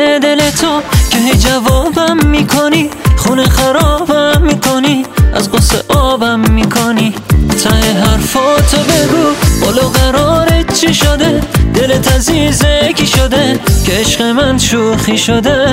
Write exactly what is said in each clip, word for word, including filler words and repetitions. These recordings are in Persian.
دل تو که هی جوابم میکنی، خونه خرابم میکنی، از قصه آبم میکنی. ته حرفاتو بگو قول و قرارت چی شده، دلت عزیزه کی شده که عشق من شوخی شده.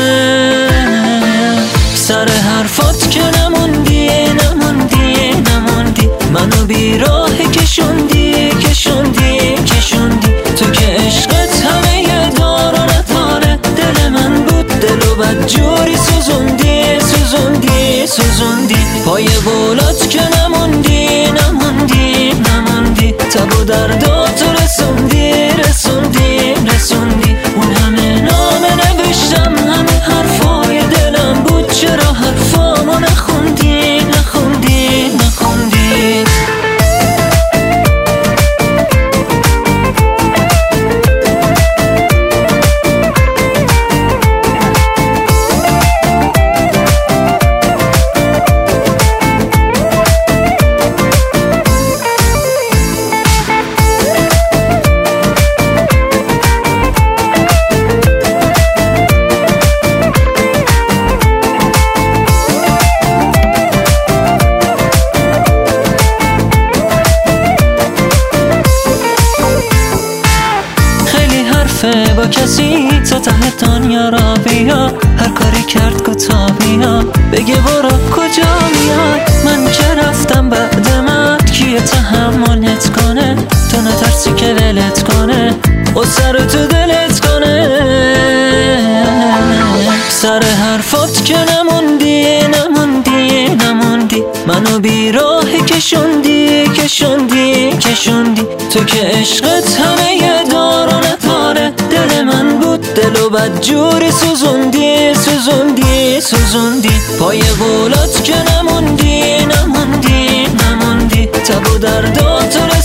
سر حرفات که نموندی نموندی نموندی، منو بیراه کشوندی کشوندی کشوندی. تو که عشقت همه دار و نداره، دل من بود دلو بد جوری سوزوندی سوزوندی سوزوندی. پای قولات که نموندی نموندی نموندی، تب و درداتو رسوندی رسوندی رسوندی. اون همه نامه نوشتم، همه حرفای دلم بود، چرا حرفامو نخوندی نخوندی نخوندی. با کسی تا ته دنیا را بیا، هر کاری کرد کوتا بیا، بگه برو کجا میاد. من که رفتم بعد من کیه تحملت کنه، تو نترسی که ولت کنه و سر تو دلت کنه. سر حرفات که نموندی نموندی نموندی، منو بیراه کشوندی کشوندی کشوندی. تو که عشقت همه دار و نداره، دل من بود دلو بد جوری سوزوندی سوزوندی سوزوندی. پای قولات که نموندی نموندی نموندی، تب و درداتو